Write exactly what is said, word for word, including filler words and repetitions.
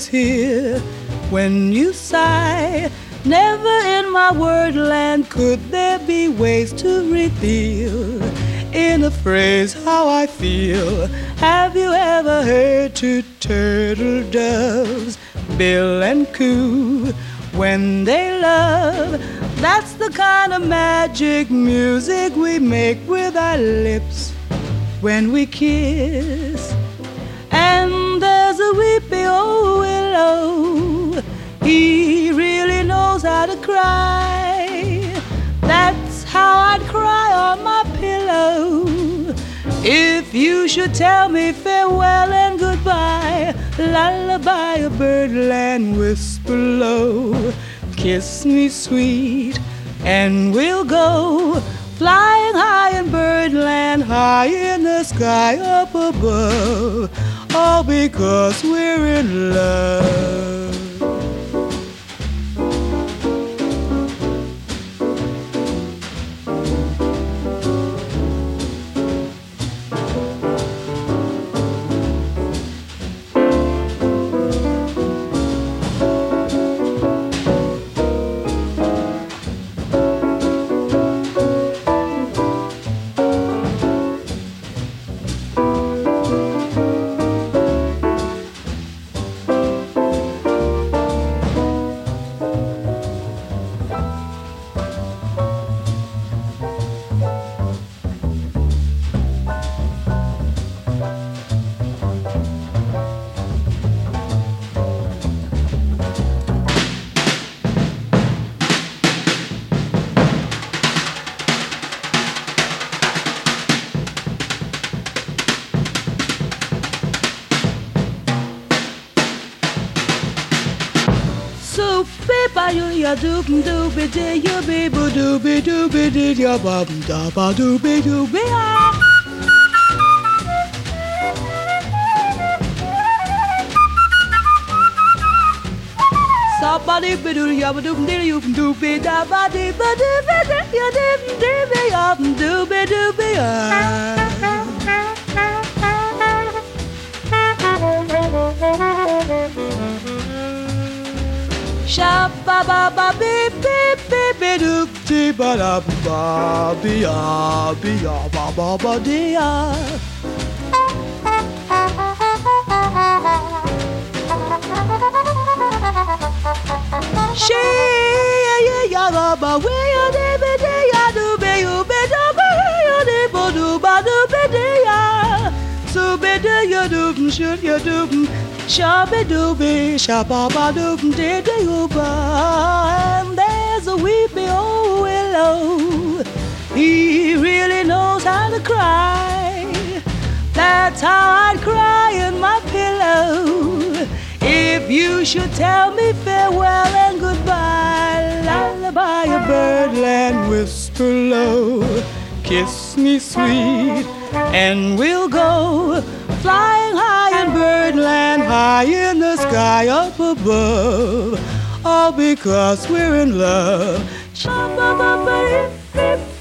always hear when you sigh. Never in my wordland could there be ways to reveal in a phrase how I feel. Have you ever heard two turtle doves bill and coo when they love? That's the kind of magic music we make with our lips when we kiss. And there's a weepy old willow, he really knows how to cry. That's how I'd cry on my pillow if you should tell me farewell and goodbye. Lullaby a birdland whisper low, kiss me sweet and we'll go flying high in birdland, high in the sky up above, all because we're in love. Ya doobie doobie dee ya bee boo doobie doobie dee ya bum da ba doobie doobie ah. Somebody be doo ya ba doobie dee you doobie da ba dee ba doobie dee ya doobie doobie ya bum doobie doobie ah. Sha ba ba ba beep beep beep beep doop dee ba da ba be ya be ya ba ba ba dee ya. She ya ya ya ba ba we ya dee be dee ya do be you be do be ya dee bo do ba do be dee ya. So be dee ya do shoot ya do. Shabby dooby, shabba doob dee dee ooba. And there's a weepy old willow, he really knows how to cry. That's how I'd cry in my pillow if you should tell me farewell and goodbye. Lullaby a birdland whisper low, kiss me sweet and we'll go flying high in birdland, high in the sky up above, all because we're in love.